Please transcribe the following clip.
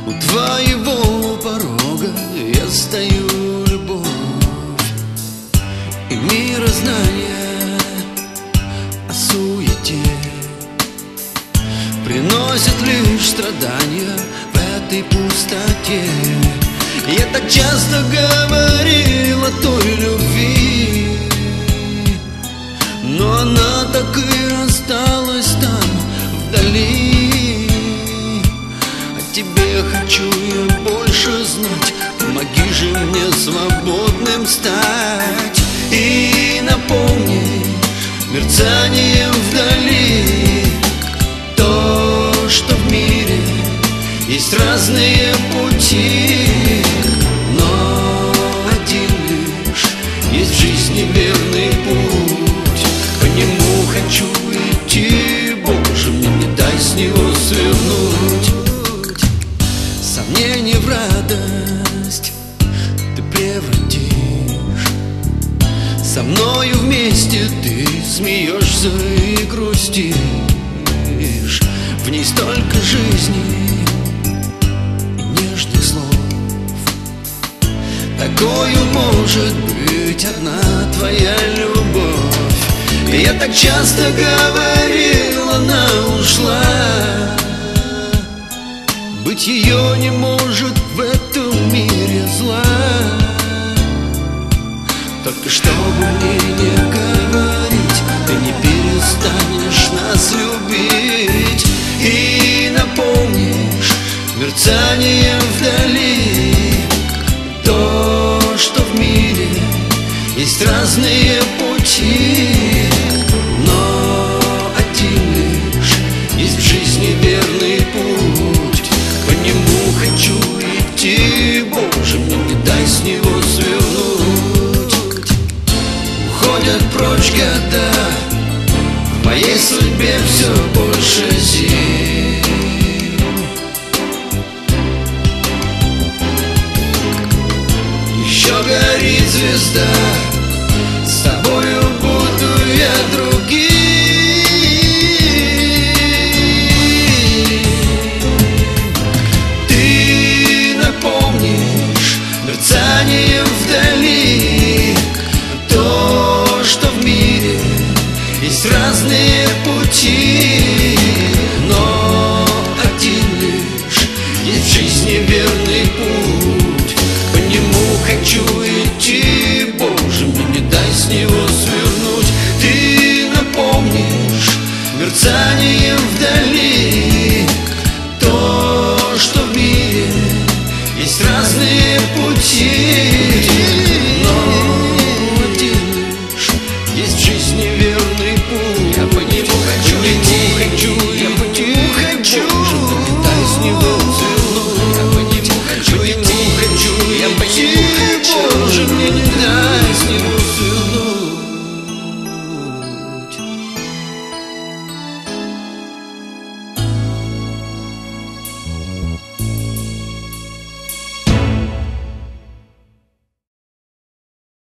У твоего порога я стою, любовь, и мирознание о суете приносит лишь страдания в этой пустоте. Я так часто говорил о той любви, но она так и осталась там, вдали. О тебе хочу я больше знать, помоги же мне свободным стать. И напомни мерцанием вдали то, что в мире есть разные пути, но один лишь есть в жизни верный путь. По нему хочу идти, Боже, мне не дай с него свернуть. Сомнение в радость ты превратишь, со мною вместе ты смеешься и грустишь. В ней столько жизни и нежных слов, такою может быть одна твоя любовь. И я так часто говорил, она ушла, быть ее не может в этом мире зла. Только чтобы мне не говорить, ты не перестанешь нас любить. И напомнишь мерцанием вдали то, что в мире есть разные пути, но один лишь есть в жизни верный путь. По нему хочу идти, Боже, мне не дай с него свернуть. Уходят прочь года, в моей судьбе все больше зим. Еще горит звезда, с тобою буду я другим. Ты напомнишь мерцанием вдали то, что в мире есть разные пути, но один лишь есть в жизни верный путь.